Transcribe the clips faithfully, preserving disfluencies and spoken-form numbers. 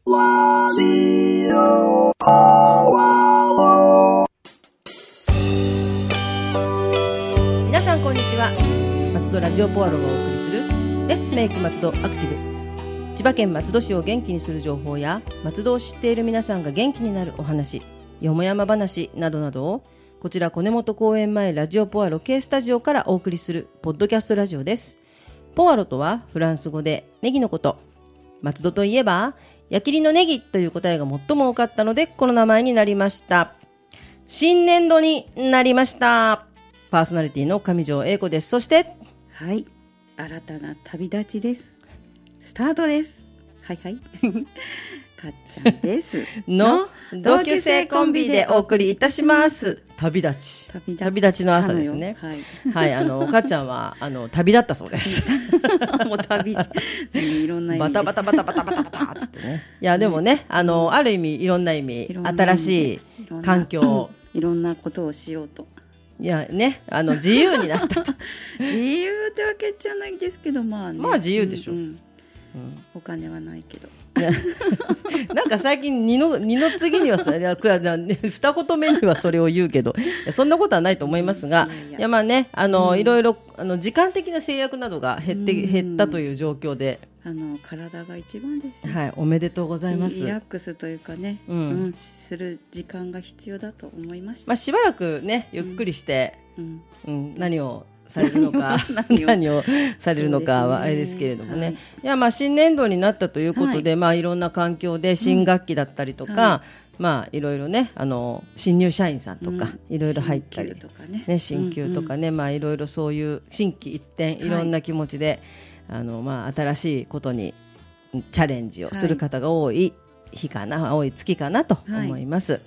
ラジオポアロ。 皆さんこんにちは。松戸ラジオポアロがお送りするレッツメイク松戸アクティブ。千葉県松戸市を元気にする情報や松戸を知っている皆さんが元気になるお話、よもやま話などなどをこちら小根本公園前ラジオポアロ K スタジオからお送りするポッドキャストラジオです。ポアロとはフランス語でネギのこと。松戸といえば矢切のネギという答えが最も多かったのでこの名前になりました。新年度になりました。パーソナリティの上条英子です。そしてはい、新たな旅立ちです。スタートです。はいはいかっちゃんですの同級生コンビでお送りいたします。旅立ち旅立旅立ちの朝ですね。 はい、 はい、あのかっちゃんはあの旅立ったそうですもう旅いろんな意味でバタバタバタバタバタバタつってね。いやでもね、あのある意味いろんな意味、新しい環境、 いろんなことをしようと、 いやね、あの自由になったと自由ってわけじゃないですけど、まあね、 まあ自由でしょ、 うんうんうん、 お金はないけどなんか最近二の、二の次にはさ二言目にはそれを言うけどそんなことはないと思いますが、いやいやいやまあね、あの、うん、いろいろあの時間的な制約などが減って、うん、減ったという状況で、 あの体が一番ですね。 はい、おめでとうございます。 リラックスというかね、うんうん、する時間が必要だと思いました。 まあ、しばらくねゆっくりして、うんうん、何をされるのか何, を何をされるのかはあれですけれどもね、はい、いやまあ新年度になったということで、はい、まあ、いろんな環境で新学期だったりとか、うん、はい、まあ、いろいろね、あの新入社員さんとか、うん、いろいろ入ったり、 新旧とかね、 ね、新旧とかね、うんうん、まあ、いろいろそういう心機一転いろんな気持ちで、はい、あのまあ、新しいことにチャレンジをする方が多い日かな、はい、多い月かなと思います、はい、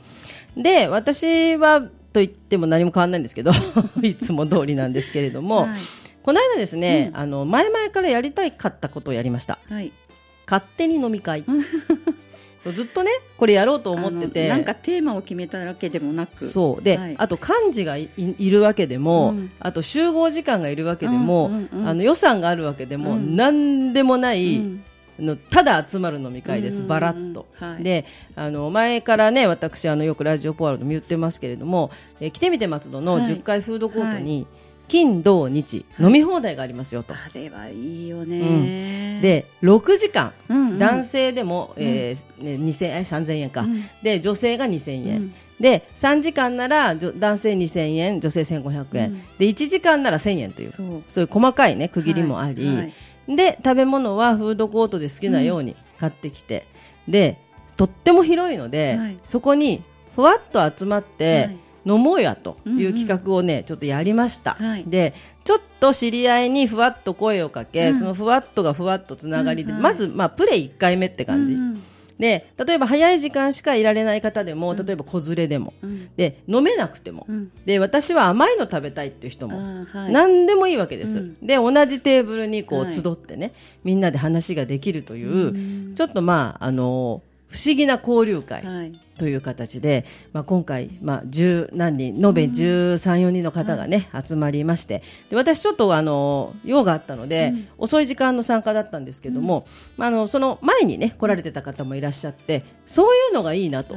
で私はと言っても何も変わらないんですけどいつも通りなんですけれども、はい、この間ですね、うん、あの前々からやりたかったことをやりました、はい、勝手に飲み会そうずっとねこれやろうと思ってて、 なんかテーマを決めたわけでもなく、 そうで、はい、あと幹事が い, いるわけでも、うん、あと集合時間がいるわけでも、うんうんうん、あの予算があるわけでも、うん、何でもない、うん、のただ集まる飲み会です、バラッと、はい、であの前からね私あのよくラジオポアロでも言ってますけれども、えー、来てみて松戸のじゅっかいフードコートに、はいはい、金土日、はい、飲み放題がありますよと。 あれはいいよね、 うん、でろくじかん、うんうん、男性でも、 うん、 えーね、にせんえんさんぜんえんか、うん、で女性がにせんえん、うん、でさんじかんなら男性にせんえん女性せんごひゃくえん、うん、でいちじかんならせんえんという、そう、そういう細かい、ね、区切りもあり、はいはい、で食べ物はフードコートで好きなように買ってきて、うん、でとっても広いので、はい、そこにふわっと集まって、はい、飲もうやという企画をね、うんうん、ちょっとやりました、はい、でちょっと知り合いにふわっと声をかけ、うん、そのふわっとがふわっとつながりで、うん、まず、まあ、プレイいっかいめって感じ、うんうん、で例えば早い時間しかいられない方でも、例えば子連れでも、うん、で飲めなくても、うん、で私は甘いの食べたいっていう人も、はい、何でもいいわけです、うん、で同じテーブルにこう集ってね、はい、みんなで話ができるという、うん、ちょっとまああの不思議な交流会、はい、という形で、まあ、今回、まあ、十何人延べじゅうさん、よにんの方が、ね、はい、集まりまして、で私ちょっとあの用があったので、うん、遅い時間の参加だったんですけども、うん、まあ、あのその前に、ね、来られてた方もいらっしゃって、そういうのがいいなと、うん、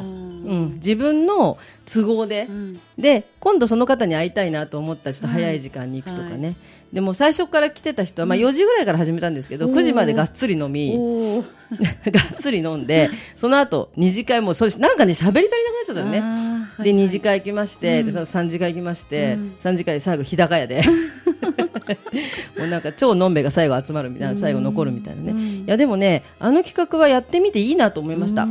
自分の都合で、うん、で今度その方に会いたいなと思ったらちょっと早い時間に行くとかね、はいはい、でも最初から来てた人は、まあ、よじぐらいから始めたんですけど、うん、くじまでがっつり飲みがっつり飲んで、その後二次会もそれなんかね喋り足りなくなっちゃったよね、はいはい、で二次会行きまして、うん、でその三次会行きまして、うん、三次会最後日高屋でもうなんか超のんべが最後集まるみたいな、最後残るみたいなね、うん、いやでもねあの企画はやってみていいなと思いました、うん、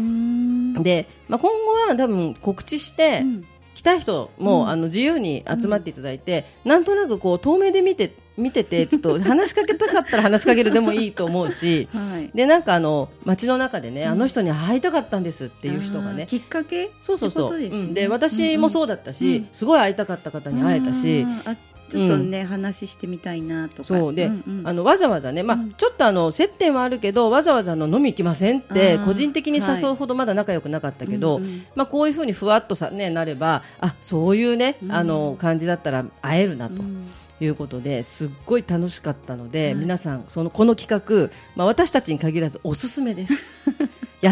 で、まあ、今後は多分告知して、うん、来た人も、うん、あの自由に集まっていただいて、うん、なんとなくこう遠目で見て見ててちょっと話しかけたかったら話しかけるでもいいと思うし、はい、でなんかあの街の中でね、うん、あの人に会いたかったんですっていう人がね、 きっかけそうそうそう、 で、ね、 うん、で私もそうだったし、うん、すごい会いたかった方に会えたし、 あちょっとね、うん、話してみたいなとか、 そうで、うんうん、あのわざわざね、まあ、うん、ちょっとあの接点はあるけどわざわざの飲み行きませんって個人的に誘うほどまだ仲良くなかったけど、はい、まあ、こういうふうにふわっとさ、ね、なればあそういうね、うん、あの感じだったら会えるなと、うんいうことですっごい楽しかったので、はい、皆さんそのこの企画、まあ、私たちに限らずおすすめですやって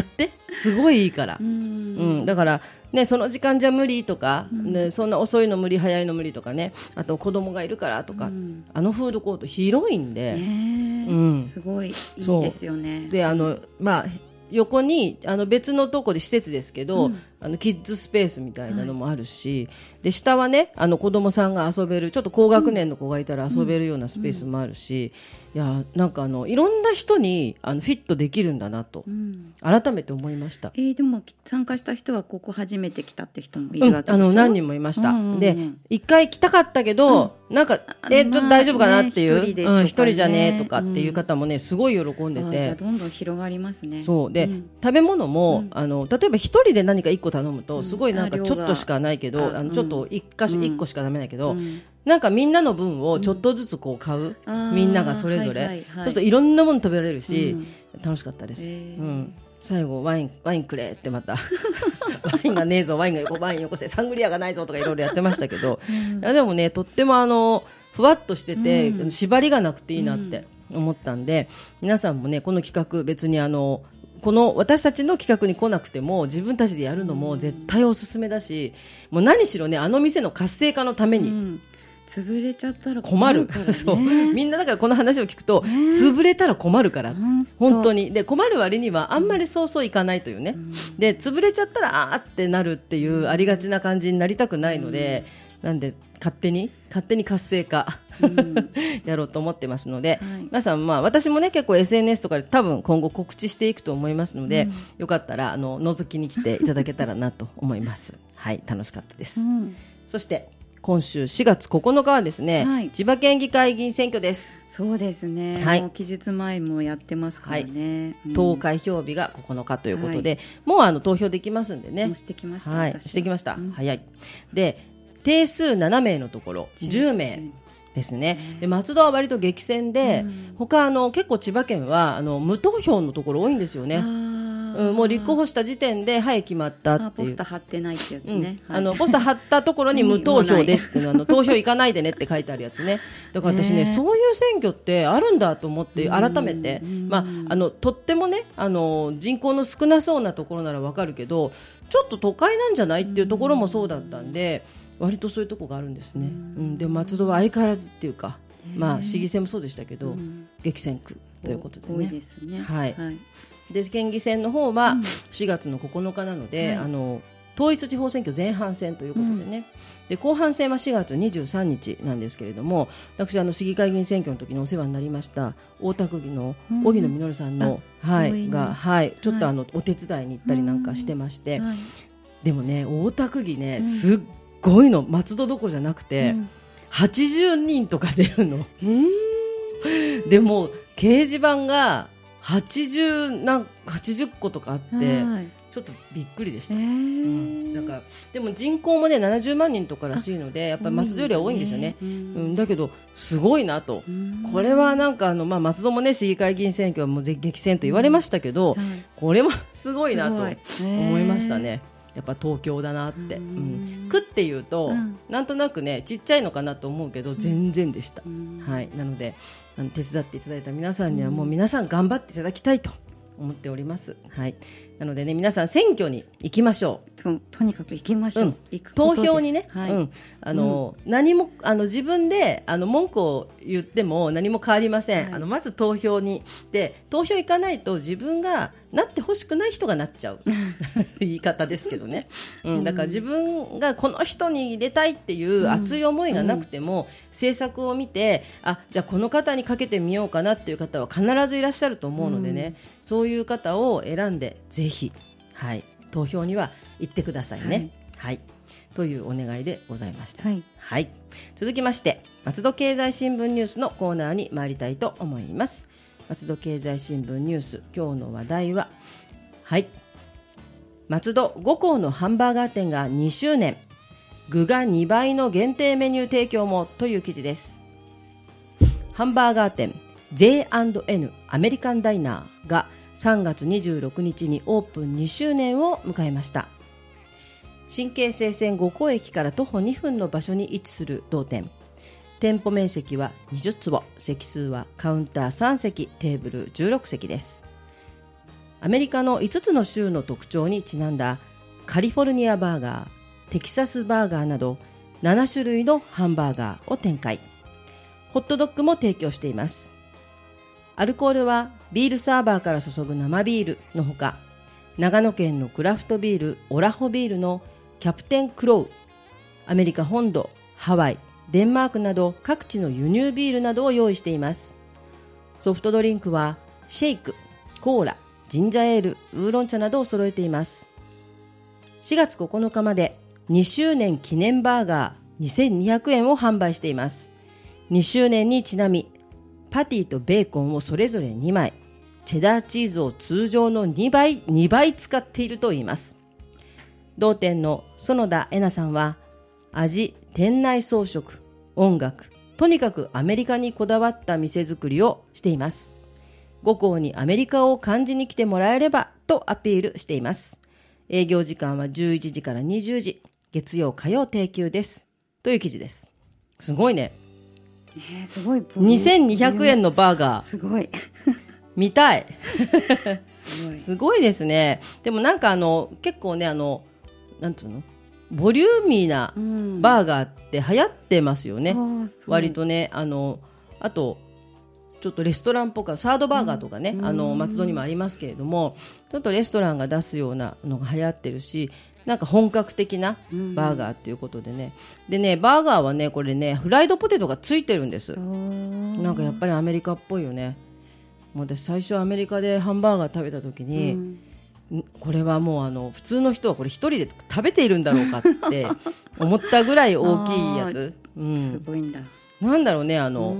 すごいいいから、 うんうん、だからね、その時間じゃ無理とか、うんね、そんな遅いの無理早いの無理とかね、あと子供がいるからとか、うん、あのフードコート広いんで、 ねうん、すごいいいですよね。 であの、まあ、横にあの別のとこで施設ですけど、うん、あのキッズスペースみたいなのもあるし、はい、で下はねあの子供さんが遊べるちょっと高学年の子がいたら遊べるようなスペースもあるし、うんうん、いやなんかあのいろんな人にあのフィットできるんだなと、うん、改めて思いました。 えー、でも参加した人はここ初めて来たって人もいるわけでしょ、 うん、あの何人もいました、うんうんうん、で一回来たかったけど、うん、なんかえちょっと大丈夫かなっていう、まあね、一人でとかね、うん、一人じゃねとかっていう方もねすごい喜んでて、うん、 じゃあどんどん広がりますね。 そうで、うん、食べ物も、うん、あの例えば一人で何か一個頼むとすごいなんかちょっとしかないけど、うん、あのちょっと一箇所一個しかダメだけど、うん、なんかみんなの分をちょっとずつこう買う、うん、みんながそれぞれ、はいはいはい、そうするといろんなもの食べられるし、うん、楽しかったです、えーうん、最後ワインワインくれってまたワインがねえぞワインが横ワインよこせサングリアがないぞとかいろいろやってましたけど、うん、いやでもねとってもあのふわっとしてて、うん、縛りがなくていいなって思ったんで、うん、皆さんもねこの企画別にあのこの私たちの企画に来なくても自分たちでやるのも絶対おすすめだし、もう何しろねあの店の活性化のために、うん、 潰れちゃったら困るからね。 そうみんなだからこの話を聞くと、ね、潰れたら困るから本当にで困る割にはあんまりそうそういかないというね、うん、で潰れちゃったらあーってなるっていうありがちな感じになりたくないので、うん、なんで勝手に勝手に活性化、うん、やろうと思ってますので、はい、皆さん、まあ、私もね結構 エスエヌエス とかで多分今後告知していくと思いますので、うん、よかったらあの覗きに来ていただけたらなと思いますはい楽しかったです、うん、そして今週しがつここのかはですね、はい、千葉県議会議員選挙です。 そうですね、はい、もう期日前もやってますからね、 はい、投開票日がここのかということで、はい、もうあの投票できますんでね。 もうしてきました、 はい、してきました、うん、早いで定数ななめいのところじゅうめいですね。で松戸は割と激戦で、うん、他あの結構千葉県はあの無投票のところ多いんですよね。うん、もう立候補した時点ではい決まったっていうポスター貼ってないってやつね、 うんはい、あのポスター貼ったところに無投票ですっていうのあの投票行かないでねって書いてあるやつね。だから私ね、えー、そういう選挙ってあるんだと思って改めて、まあ、あのとってもねあの人口の少なそうなところならわかるけどちょっと都会なんじゃないっていうところもそうだったんで割とそういうところがあるんですね、うん、で松戸は相変わらずっていうか、まあ、市議選もそうでしたけど、うん、激戦区ということでね、 多いですね、 はいはい、で県議選の方はしがつのここのかなので、うん、あの統一地方選挙前半戦ということでね、うん、で後半戦はしがつにじゅうさんにちなんですけれども私あの市議会議員選挙の時にお世話になりました大田区議の荻野実さんの、うんはい、が、はい、ちょっとあの、はい、お手伝いに行ったりなんかしてまして、うんはい、でもね大田区議ね、うん、すっすごいの松戸どころじゃなくて、うん、はちじゅうにんとか出るの、えー、でも掲示板がはちじゅうなんはちじゅっことかあって、はい、ちょっとびっくりでした、えーうん、だからでも人口もねななじゅうまんにんとからしいのでやっぱり松戸よりは多いんですよね、うんうん、だけどすごいなと、うん、これはなんかあの、まあ、松戸もね市議会議員選挙はもう激戦と言われましたけど、うんはい、これもすごいなと思いましたね。やっぱ東京だなって、うん、区っていうと、うん、なんとなくねちっちゃいのかなと思うけど全然でした、うん、はい、なのであの手伝っていただいた皆さんにはもう皆さん頑張っていただきたいと思っております、はい、なのでね皆さん選挙に行きましょうと, とにかく行きましょう、うん、 行く投票にね、はいうん、あの、うん、何もあの自分であの文句を言っても何も変わりません、はい、あのまず投票にで投票行かないと自分がなってほしくない人がなっちゃう言い方ですけどね、うん、だから自分がこの人に入れたいっていう熱い思いがなくても、うん、政策を見てあじゃあこの方にかけてみようかなっていう方は必ずいらっしゃると思うのでね、うん、そういう方を選んでぜひ、はい、投票には行ってくださいね、はいはい、というお願いでございました、はいはい、続きまして松戸経済新聞ニュースのコーナーに参りたいと思います。松戸経済新聞ニュース今日の話題は、はい、松戸ごこうのハンバーガー店がにしゅうねん具がにばいの限定メニュー提供もという記事です。ハンバーガー店 ジェイアンドエヌ アメリカンダイナーがさんがつにじゅうろくにちにオープンにしゅうねんを迎えました。新京成線ごこう駅から徒歩にふんの場所に位置する同店、店舗面積はにじゅっつぼ、席数はカウンターさんせき、テーブルじゅうろくせきです。 アメリカのいつつの州の特徴にちなんだカリフォルニアバーガー、テキサスバーガーなどなな種類のハンバーガーを展開。ホットドッグも提供しています。アルコールはビールサーバーから注ぐ生ビールのほか、長野県のクラフトビールオラホビールのキャプテンクロウ、アメリカ本土、ハワイ、デンマークなど各地の輸入ビールなどを用意しています。ソフトドリンクはシェイク、コーラ、ジンジャーエール、ウーロン茶などを揃えています。しがつここのかまでにしゅうねん記念バーガーにせんにひゃくえんを販売しています。にしゅうねんにちなみ、パティとベーコンをそれぞれにまい、チェダーチーズを通常のにばい、にばい使っているといいます。同店の園田恵奈さんは、味、店内装飾、音楽、とにかくアメリカにこだわった店作りをしています。五校にアメリカを感じに来てもらえればとアピールしています。営業時間はじゅういちじからにじゅうじ、月曜火曜定休ですという記事です。すごいね。 えー、すごい。 にせんにひゃくえんのバーガー、 すごい見たいすごいすごいですね。でもなんかあの結構ね、あのなんていうの、ボリューミーなバーガーって流行ってますよね、うん、割とね。あのあとちょっとレストランっぽくサードバーガーとかね、うん、あの松戸にもありますけれども、ちょっとレストランが出すようなのが流行ってるし、なんか本格的なバーガーっていうことでね、うん、でね、バーガーはね、これね、フライドポテトがついてるんです。なんかやっぱりアメリカっぽいよね。もう私最初アメリカでハンバーガー食べた時に、うん、これはもうあの普通の人はこれ一人で食べているんだろうかって思ったぐらい大きいやつ、うん、 すごいんだ。 なんだろうね、あの、うん、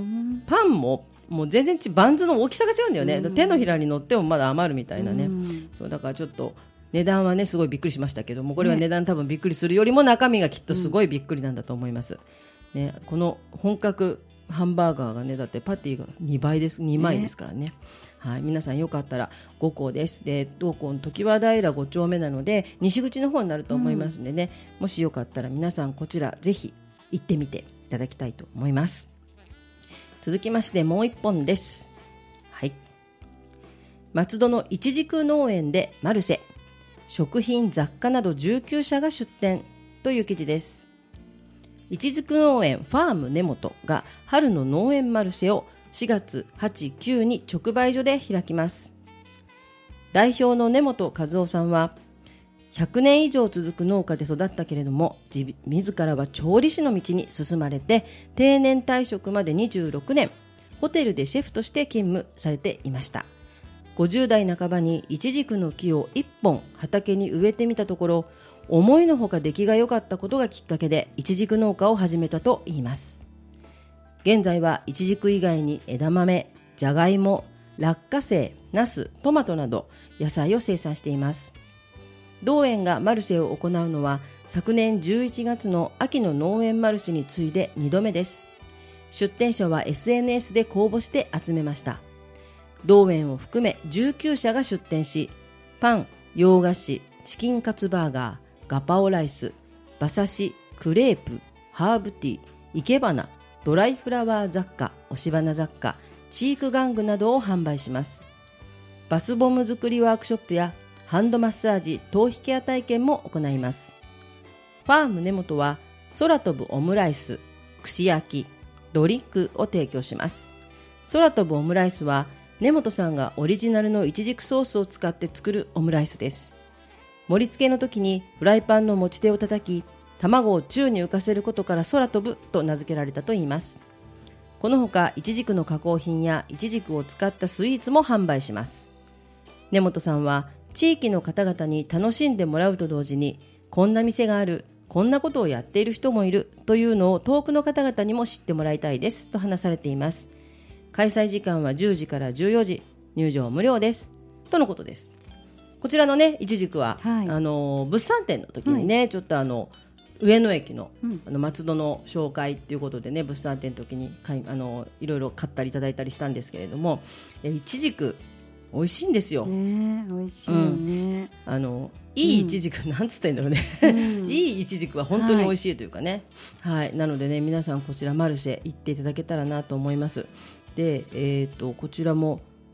パンももう全然ちバンズの大きさが違うんだよね、うん、手のひらに乗ってもまだ余るみたいなね、うん、そうだからちょっと値段はねすごいびっくりしましたけども、これは値段多分びっくりするよりも中身がきっとすごいびっくりなんだと思います、うんね、この本格ハンバーガーがね、だってパティがにばいです、にまいですからね、ね、はい、皆さんよかったらご校です。で、同校の常盤平ご丁目なので西口の方になると思いますのでね、うん、もしよかったら皆さんこちらぜひ行ってみていただきたいと思います。続きましてもう一本です。はい、松戸のいちじく農園でマルシェ、食品雑貨などじゅうきゅうしゃが出店という記事です。いちじく農園ファーム根本が春の農園マルシェをしがつはち、くに直売所で開きます。代表の根本和夫さんは、ひゃくねん以上続く農家で育ったけれども、自らは調理師の道に進まれて、定年退職までにじゅうろくねん、ホテルでシェフとして勤務されていました。ごじゅうだいなかばにイチジクの木をいっぽん畑に植えてみたところ、思いのほか出来が良かったことがきっかけでイチジク農家を始めたといいます。現在はイチジク以外に枝豆、じゃがいも、落花生、ナス、トマトなど野菜を生産しています。同園がマルシェを行うのは昨年じゅういちがつの秋の農園マルシェに次いでにどめです。出店者は エスエヌエス で公募して集めました。同園を含めじゅうきゅうしゃが出店し、パン、洋菓子、チキンカツバーガー、ガパオライス、馬刺し、クレープ、ハーブティー、生け花、ドライフラワー雑貨、押し花雑貨、チーク玩具などを販売します。バスボム作りワークショップやハンドマッサージ、頭皮ケア体験も行います。ファーム根本は空飛ぶオムライス、串焼き、ドリンクを提供します。空飛ぶオムライスは根本さんがオリジナルのイチジクソースを使って作るオムライスです。盛り付けの時にフライパンの持ち手を叩き、卵を宙に浮かせることから空飛ぶと名付けられたといいます。このほかイチジクの加工品やイチジクを使ったスイーツも販売します。根本さんは地域の方々に楽しんでもらうと同時に、こんな店がある、こんなことをやっている人もいるというのを遠くの方々にも知ってもらいたいですと話されています。開催時間はじゅうじからじゅうよじ、入場無料ですとのことです。こちらのね、イチジクは、はい、あの物産展の時にね、はい、ちょっとあの上野駅 の,、うん、あの松戸の紹介ということでね、物産展の時にかいあのいろいろ買ったりいただいたりしたんですけれども、イチジク美味しいんですよ、 ね、美味しいよね、 うん、あのいいイチジク、うん、なんつったらいいんだろうね、うん、いいイチジクは本当に美味しいというかね、はいはい、なのでね、皆さんこちらマルシェ行っていただけたらなと思います。で、えー、とこちらも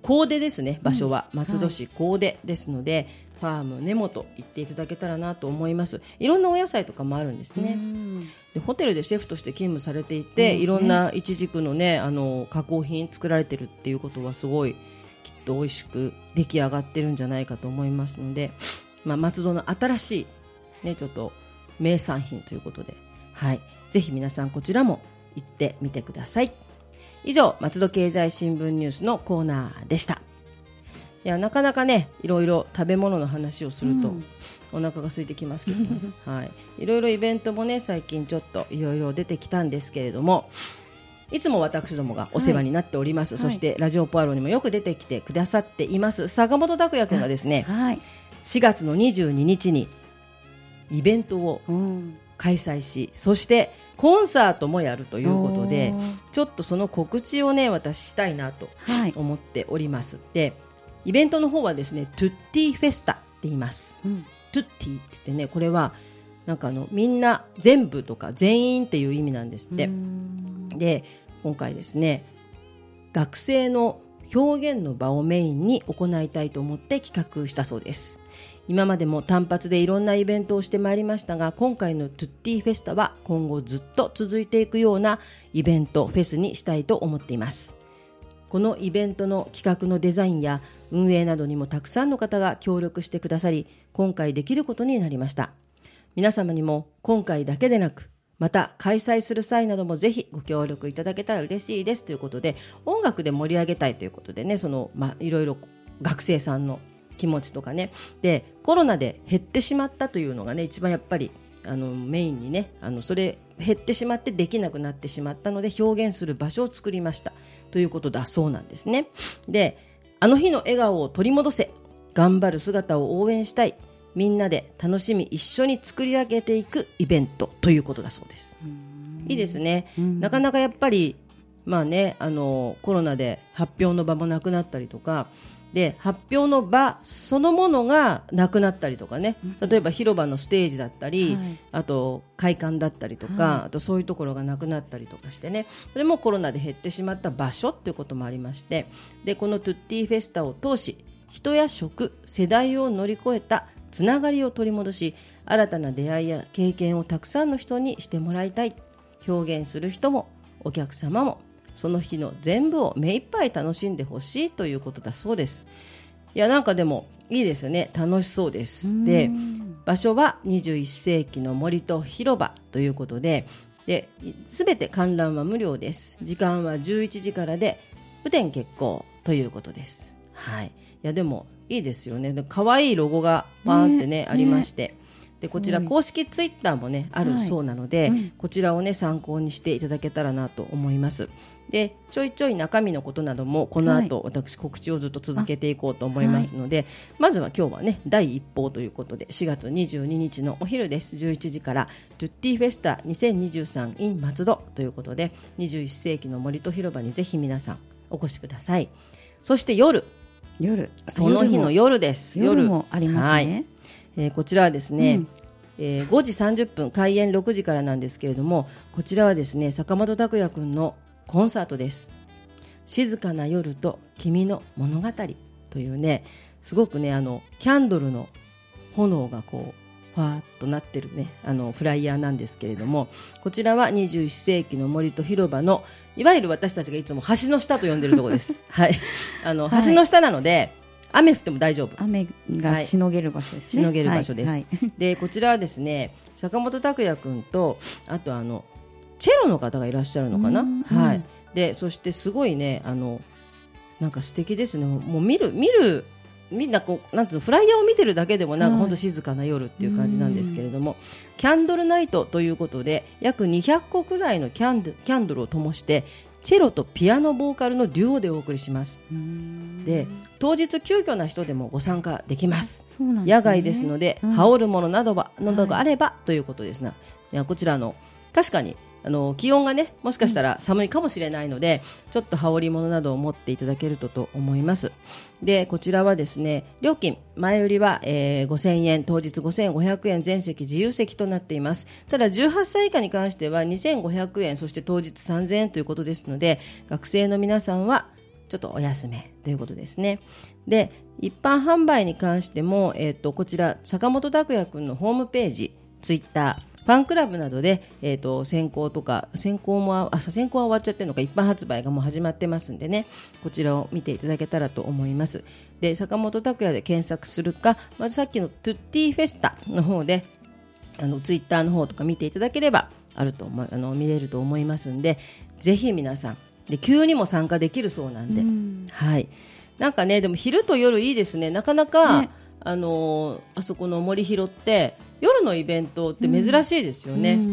高出ですね。場所は松戸市高出ですので、はい、ファーム根本行っていただけたらなと思います。いろんなお野菜とかもあるんですね。でホテルでシェフとして勤務されていて、うん、いろんなイチジクのね、あの加工品作られてるっていうことはすごいきっと美味しく出来上がってるんじゃないかと思いますので、まあ、松戸の新しい、ね、ちょっと名産品ということで、はい、ぜひ皆さんこちらも行ってみてください。以上、松戸経済新聞ニュースのコーナーでした。いやなかなかね、いろいろ食べ物の話をすると、うん、お腹が空いてきますけども、はい、いろいろイベントもね最近ちょっといろいろ出てきたんですけれども、いつも私どもがお世話になっております、はい、そしてラジオポアロにもよく出てきてくださっています坂本拓也君がですね、はい、しがつのにじゅうににちにイベントを開催し、そしてコンサートもやるということで、ちょっとその告知をね私したいなと思っております、はい、でイベントの方はですねトゥッティフェスタって言います、うん、トゥッティって言ってね、これはなんかあのみんな全部とか全員っていう意味なんですって。で今回ですね学生の表現の場をメインに行いたいと思って企画したそうです。今までも単発でいろんなイベントをしてまいりましたが、今回のトゥッティフェスタは今後ずっと続いていくようなイベントフェスにしたいと思っています。このイベントの企画のデザインや運営などにもたくさんの方が協力してくださり、今回できることになりました。皆様にも今回だけでなく、また開催する際などもぜひご協力いただけたら嬉しいですということで、音楽で盛り上げたいということでね、その、まあ、いろいろ学生さんの気持ちとかね、でコロナで減ってしまったというのがね一番やっぱりあのメインにね、あのそれ減ってしまってできなくなってしまったので表現する場所を作りましたということだそうなんですね。であの日の笑顔を取り戻せ、頑張る姿を応援したい、みんなで楽しみ一緒に作り上げていくイベントということだそうです。いいですね。なかなかやっぱりまあね、あのコロナで発表の場もなくなったりとかで、発表の場そのものがなくなったりとかね、例えば広場のステージだったり、はい、あと会館だったりとか、はい、あとそういうところがなくなったりとかしてね、それもコロナで減ってしまった場所ということもありまして、でこのトゥッティフェスタを通し、人や食、世代を乗り越えたつながりを取り戻し、新たな出会いや経験をたくさんの人にしてもらいたい。表現する人もお客様もその日の全部を目いっぱい楽しんでほしいということだそうです。いやなんかでもいいですよね、楽しそうです。で場所はにじゅういっせいきの森と広場ということで、で全て観覧は無料です。時間はじゅういちじからで雨天決行ということです。はい、いやでもいいですよね。可愛いロゴがバーンってね、ねありまして、でこちら公式ツイッターもねあるそうなので、はい、うん、こちらをね参考にしていただけたらなと思います。でちょいちょい中身のことなどもこの後、はい、私告知をずっと続けていこうと思いますので、はい、まずは今日はね第一報ということでしがつにじゅうににちのお昼です。じゅういちじからトゥッティフェスタにせんにじゅうさん in 松戸ということで、にじゅういっせいきの森と広場にぜひ皆さんお越しください。そして夜夜その日の夜です。 夜もありますね。はい、 えー、こちらはですね、うん、えー、ごじさんじゅっぷん開演ろくじからなんですけれども、こちらはですね坂本拓也くんのコンサートです。静かな夜と君の物語というね、すごくねあのキャンドルの炎がこうファーっとなってるねあのフライヤーなんですけれども、こちらはにじゅういっせいきの森と広場のいわゆる私たちがいつも橋の下と呼んでるところです。はい、あの橋の下なので、はい、雨降っても大丈夫、 雨がしのげる場所ですね。 はい、しのげる場所です。はいはい、でこちらはですね坂本拓也くんとあとあのチェロの方がいらっしゃるのかな。はい、でそしてすごいねあのなんか素敵ですね。もう見る見るみんなこうなんつうのフライヤーを見てるだけでもなんか本当静かな夜っていう感じなんですけれども、はい、キャンドルナイトということで約にひゃっこくらいのキャンドキャンドルを灯してチェロとピアノボーカルのデュオでお送りします。で当日急遽な人でもご参加できます。 そうなんですね、 野外ですので、うん、羽織るものなどはなどがあれば、はい、ということですが、いやこちらの確かにあの気温がねもしかしたら寒いかもしれないので、うん、ちょっと羽織り物などを持っていただけるとと思います。でこちらはですね料金前売りは、えー、ごせんえん、当日ごせんごひゃくえん、全席自由席となっています。ただじゅうはっさい以下に関してはにせんごひゃくえん、そして当日さんぜんえんということですので、学生の皆さんはちょっとお安めということですね。で一般販売に関しても、えー、とこちら坂本拓也くんのホームページ、ツイッター、ファンクラブなどで、えー、と先行とか先行もあ先行は終わっちゃってるのか、一般発売がもう始まってますんでね、こちらを見ていただけたらと思います。で坂本拓也で検索するか、まずさっきのトゥッティフェスタの方であのツイッターの方とか見ていただければあると思いあの見れると思いますんで、ぜひ皆さんで急にも参加できるそうなんで、うん、はい、なんかねでも昼と夜いいですね。なかなか、ね、あのあそこの森広って夜のイベントって珍しいですよね、うんうん、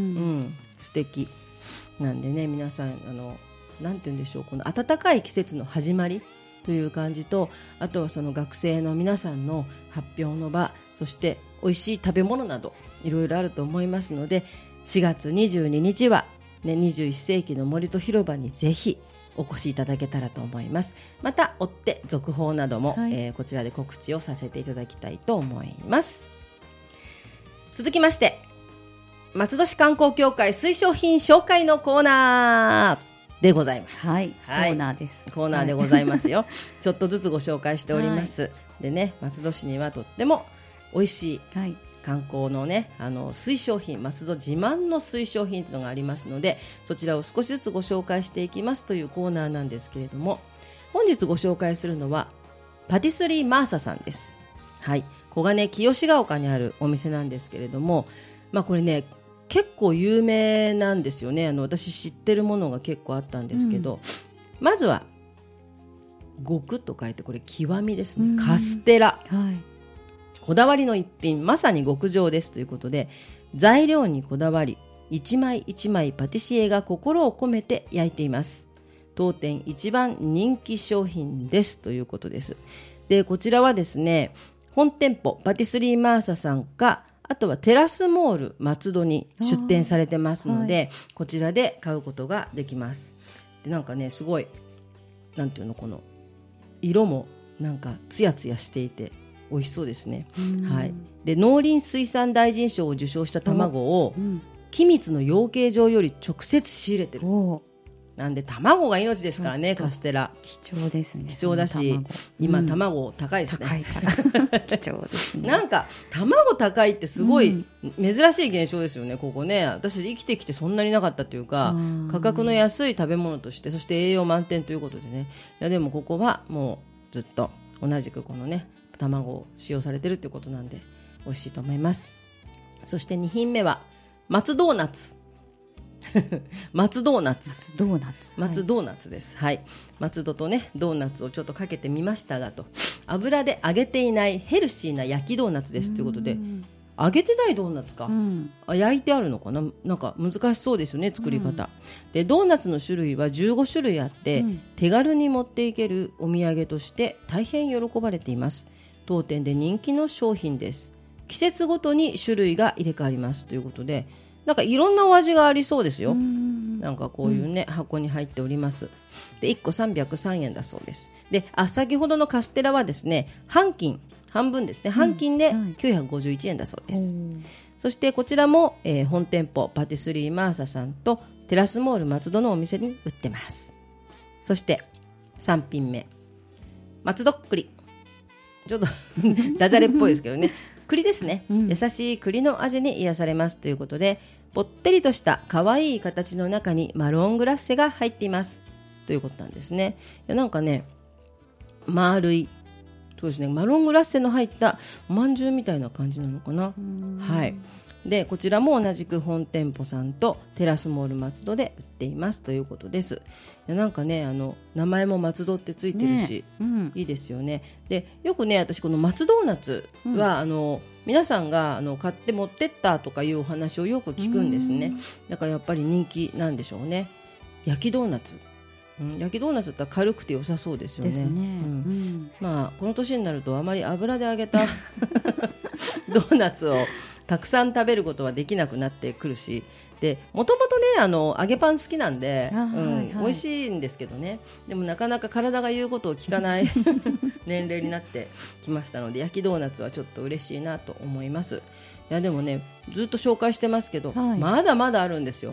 素敵なんでね、皆さんあのなんて言うんでしょう、この暖かい季節の始まりという感じと、あとはその学生の皆さんの発表の場、そして美味しい食べ物などいろいろあると思いますので、しがつにじゅうににちは、ね、にじゅういっせいきの森と広場にぜひお越しいただけたらと思います。また追って続報なども、はい、えー、こちらで告知をさせていただきたいと思います。続きまして松戸市観光協会推奨品紹介のコーナーでございます。 はい、はい、コーナーです。 コーナーでございますよ、はい、ちょっとずつご紹介しております、はい、でね、松戸市にはとっても美味しい観光のね、あの推奨品、松戸自慢の推奨品というのがありますので、そちらを少しずつご紹介していきますというコーナーなんですけれども、本日ご紹介するのはパティスリーマーサさんです。はい、小金清志ヶ丘にあるお店なんですけれども、まあ、これね結構有名なんですよね。あの私知ってるものが結構あったんですけど、うん、まずは極と書いてこれ極みですね、カステラ、はい、こだわりの一品、まさに極上ですということで、材料にこだわり一枚一枚パティシエが心を込めて焼いています。当店一番人気商品ですということです。でこちらはですね、本店舗パティスリーマーサさんか、あとはテラスモール松戸に出店されてますので、はい、こちらで買うことができます。でなんかねすごいなんていうの、この色もなんかツヤツヤしていて美味しそうですね。はい、で農林水産大臣賞を受賞した卵を、うん、君津の養鶏場より直接仕入れてる。なんで卵が命ですからね、カステラ貴重ですね。 貴重だし、今、うん、卵高いですね。 高いから貴重ですね。 なんか卵高いってすごい珍しい現象ですよね、ここね。私生きてきてそんなになかったというか、価格の安い食べ物として、そして栄養満点ということでね。いやでもここはもうずっと同じくこのね卵を使用されてるということなんで美味しいと思います。そしてに品目は松ドーナツ松ドーナツ松ドーナツ松ドーナツです、はい、松戸とねドーナツをちょっとかけてみましたがと、油で揚げていないヘルシーな焼きドーナツですということで、揚げてないドーナツか、うん、あ焼いてあるのかな、なんか難しそうですよね作り方、うん、でドーナツの種類はじゅうごしゅるいあって、うん、手軽に持っていけるお土産として大変喜ばれています。当店で人気の商品です。季節ごとに種類が入れ替わりますということで、なんかいろんなお味がありそうですよ。んなんかこういうね、うん、箱に入っております。でいっこさんびゃくさんえんだそうです。であ先ほどのカステラはですね、半斤半分ですね、半斤できゅうひゃくごじゅういちえんだそうです、うん、そしてこちらも、えー、本店舗パティスリーマーサさんとテラスモール松戸のお店に売ってます。そしてさん品目松戸っくり、ちょっとダジャレっぽいですけどね栗ですね、うん、優しい栗の味に癒されますということで、ぽってりとした可愛い形の中にマロングラッセが入っていますということなんですね。いやなんかね丸い、そうですね、マロングラッセの入ったおまんじゅうみたいな感じなのかな。はい、でこちらも同じく本店舗さんとテラスモール松戸で売っていますということです。いやなんかねあの名前も松戸ってついてるし、ねうん、いいですよね。でよくね私この松ドーナツは、うん、あの皆さんがあの買って持ってったとかいうお話をよく聞くんですね。だからやっぱり人気なんでしょうね。焼きドーナツ、うん、焼きドーナツだったら軽くて良さそうですよね。 ですね、うんうん、まあこの年になるとあまり油で揚げたドーナツをたくさん食べることはできなくなってくるし、でもともとねあの揚げパン好きなんで、うんはいはい、美味しいんですけどね、でもなかなか体が言うことを聞かない年齢になってきましたので、焼きドーナツはちょっと嬉しいなと思います。いやでもねずっと紹介してますけど、はい、まだまだあるんですよ、ね、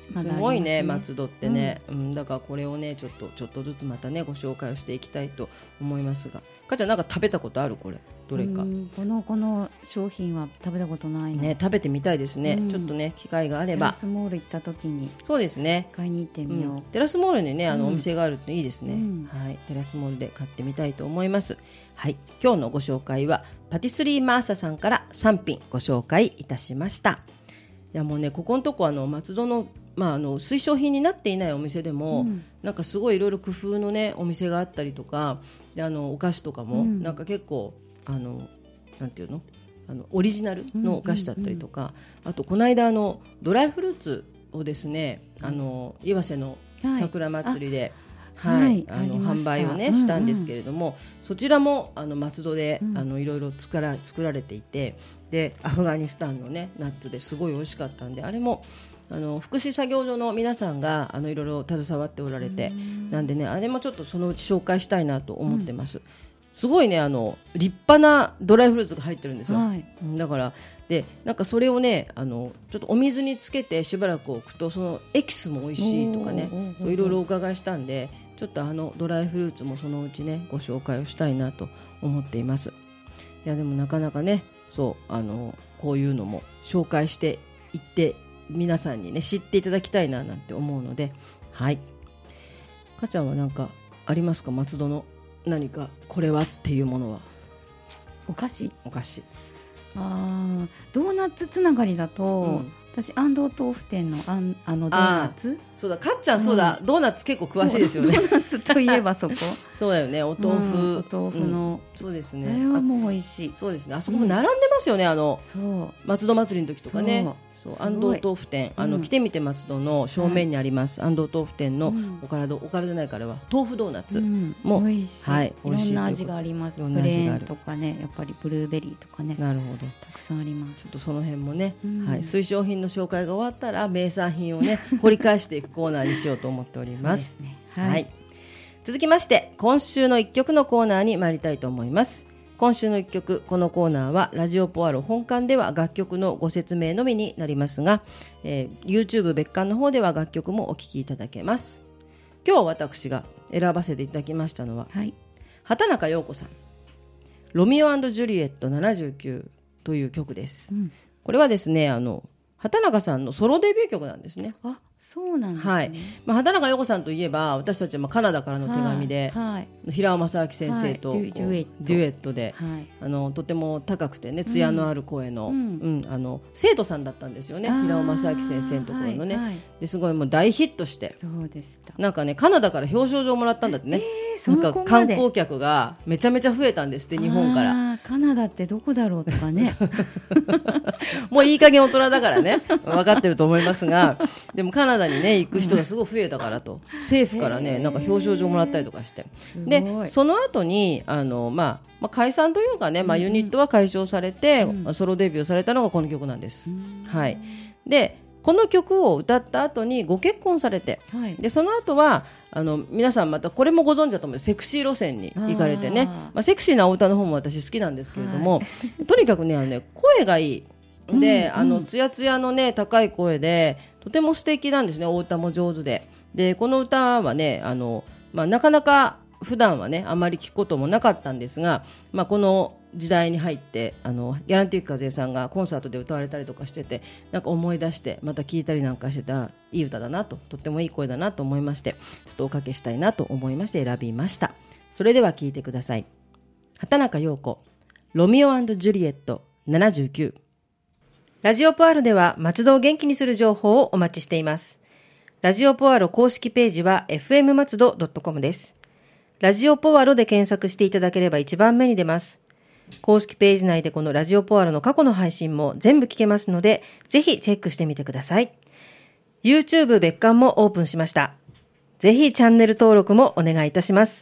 すごいね松戸ってね、うんうん、だからこれをねちょっとちょっとずつまたねご紹介をしていきたいと思いますが、かっちゃんなんか食べたことある？これどれか。 うんこのこの商品は食べたことないの、 ね、食べてみたいですね、うん、ちょっとね機会があればテラスモール行った時にそうですね買いに行ってみよう、うん、 テラスモールにねあのお店があるといいですね、 うんはい、テラスモールで買ってみたいと思います。はい、今日のご紹介はパティスリーマーサさんからさん品ご紹介いたしました。いやもうねここのとこあの松戸のまあ、あの推奨品になっていないお店でも、うん、なんかすごいいろいろ工夫の、ね、お店があったりとかであのお菓子とかも、うん、なんか結構あのなんていうのあのオリジナルのお菓子だったりとか、うんうんうん、あとこの間あのドライフルーツをですねあの岩瀬の桜祭りで、はいはい、あの販売を、ね、うんうん、したんですけれども、そちらもあの松戸で、うん、あのいろいろ作ら、作られていてでアフガニスタンの、ね、ナッツですごい美味しかったんであれもあの福祉作業所の皆さんがあのいろいろ携わっておられてなんでねあれもちょっとそのうち紹介したいなと思ってます、うん、すごいねあの立派なドライフルーツが入ってるんですよ、はい、だからでなんかそれをねあのちょっとお水につけてしばらく置くとそのエキスも美味しいとかねそういろいろお伺いしたんでちょっとあのドライフルーツもそのうちねご紹介をしたいなと思っています。いやでもなかなかねそうあのこういうのも紹介していって皆さんにね知っていただきたいななんて思うので、はい。かちゃんは何かありますか？松戸の何かこれはっていうものは。 お菓子？ お菓子。 あドーナツつながりだと、うん、私安藤豆腐店のあんあのドーナツそうだかっちゃんそうだ、うん、ドーナツ結構詳しいですよね。 ドーナツといえばそこそうだよねお豆腐、うん、 お豆腐の、 うん、そうですねあれはもう美味しい。 そうですねあそこも並んでますよね、うん、あのそう松戸祭りの時とかねそう安藤豆腐店あの、うん、来てみて松戸の正面にあります、はい、安藤豆腐店のおからどおからじゃないからは豆腐ドーナツも、うん、 美味しい、はい、いろんな味があります。プレーンとかねやっぱりブルーベリーとかねなるほどたくさんあります。 ちょっとその辺もね、うんはい、推奨品の紹介が終わったら名産品をね掘り返していくコーナーにしようと思っております。 そうですね、 はいはい、 続きまして今週の一曲のコーナーに参りたいと思います。今週の一曲このコーナーはラジオポアロ本館では楽曲のご説明のみになりますが、えー、YouTube 別館の方では楽曲もお聴きいただけます。今日私が選ばせていただきましたのは、はい、畑中陽子さんロミオ&ジュリエットななじゅうきゅうという曲です、うん、これはですねあの畑中さんのソロデビュー曲なんですね。 あそうなんですね、 はいまあ、畑中陽子さんといえば私たちはまあカナダからの手紙で、はいはい、平尾正明先生と、はい、デュエット、デュエットで、はい、あのとても高くてね艶のある声の、うんうん、あの生徒さんだったんですよね平尾正明先生のところのね、はいはい、ですごいもう大ヒットしてそうでした。 なんかねカナダから表彰状もらったんだってね、えー、なんか観光客がめちゃめちゃ増えたんですって日本から。 あカナダってどこだろうとかねもういい加減大人だからね分かってると思いますがでもカナダにね行く人がすごい増えたからと政府からねなんか表彰状もらったりとかしてでその後にあの、まあ、まあ解散というかね、まあ、ユニットは解消されて、うん、ソロデビューされたのがこの曲なんです、はい、でこの曲を歌った後にご結婚されて、はい、でその後はあの皆さんまたこれもご存知だと思うセクシー路線に行かれてねまあ、セクシーなお歌の方も私好きなんですけれども、はい、とにかくね、あのね声がいいで、うん、あのつやつやのね高い声でとても素敵なんですね。お歌も上手ででこの歌はねあの、まあ、なかなか普段はねあまり聞くこともなかったんですが、まあ、この時代に入ってあのギャランティーク風さんがコンサートで歌われたりとかしててなんか思い出してまた聞いたりなんかしてたいい歌だなととってもいい声だなと思いましてちょっとおかけしたいなと思いまして選びました。それでは聞いてください。畑中陽子ロミオ&ジュリエットななじゅうきゅう。ラジオポアロでは松戸を元気にする情報をお待ちしています。ラジオポアロ公式ページは エフエム 松戸 ドットコム です。ラジオポアロで検索していただければ一番目に出ます。公式ページ内でこのラジオポアロの過去の配信も全部聞けますので、ぜひチェックしてみてください。YouTube 別館もオープンしました。ぜひチャンネル登録もお願いいたします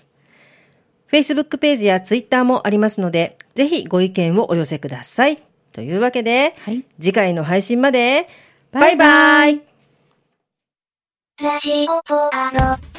。Facebook ページや Twitter もありますので、ぜひご意見をお寄せください。というわけで、はい、次回の配信までバイバイ。 ラジオポアロ